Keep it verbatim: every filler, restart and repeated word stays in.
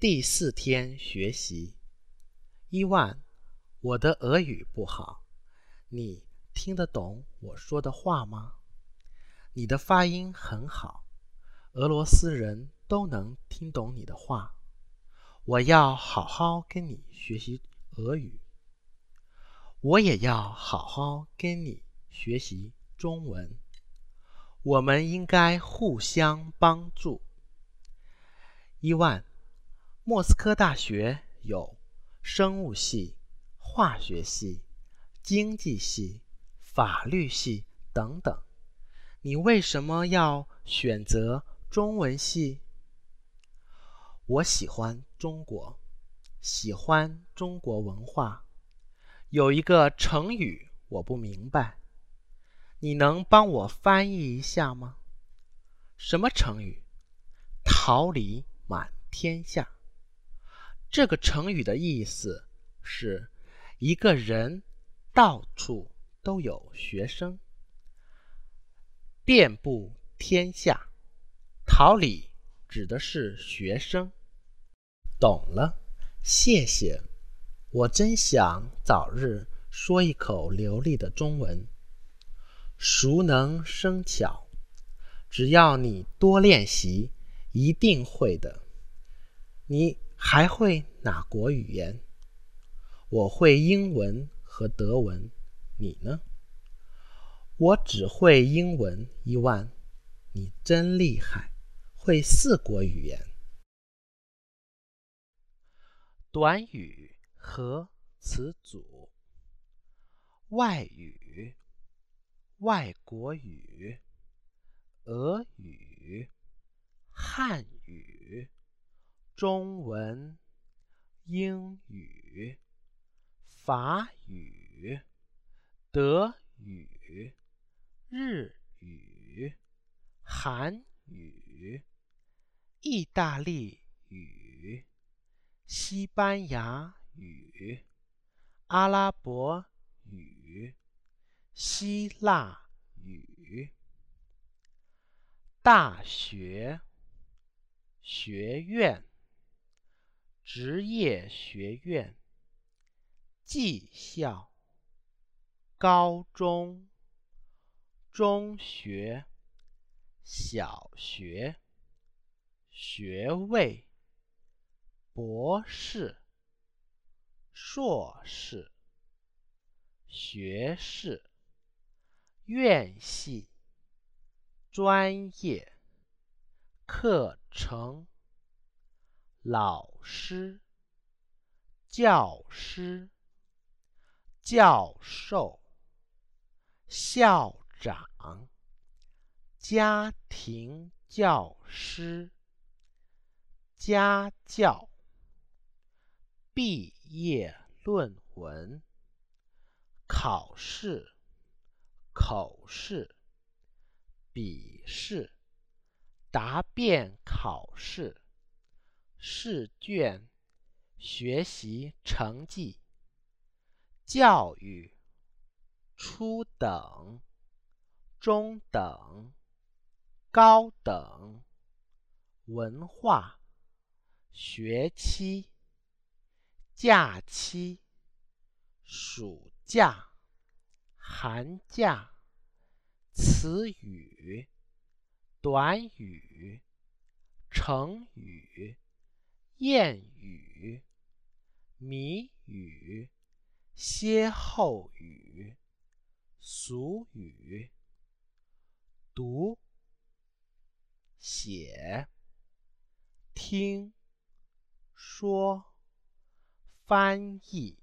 第四天学习。伊万，我的俄语不好，你听得懂我说的话吗？你的发音很好，俄罗斯人都能听懂你的话。我要好好跟你学习俄语。我也要好好跟你学习中文。我们应该互相帮助。伊万，莫斯科大学有生物系、化学系、经济系、法律系等等。你为什么要选择中文系？我喜欢中国，喜欢中国文化。有一个成语我不明白，你能帮我翻译一下吗？什么成语？桃李满天下。这个成语的意思是一个人到处都有学生，遍布天下。桃李指的是学生。懂了，谢谢。我真想早日说一口流利的中文。熟能生巧，只要你多练习，一定会的。你还会哪国语言？我会英文和德文，你呢？我只会英文，伊万。你真厉害，会四国语言。短语和词组：外语、外国语、俄语、汉语、中文、英语、法语、德语、日语、韩语、意大利语、西班牙语、阿拉伯语、希腊语。大学、学院、职业学院、技校、高中、中学、小学、学位、博士、硕士、学士、院系、专业、课程、老师、教师、教授、校长、家庭教师、家教、毕业论文、考试、口试、笔试、答辩考试、试卷、学习成绩、教育、初等、中等、高等、文化、学期、假期、暑假、寒假、词语、短语、成语、谚语、谜语、歇后语、俗语。读、写、听、说、翻译。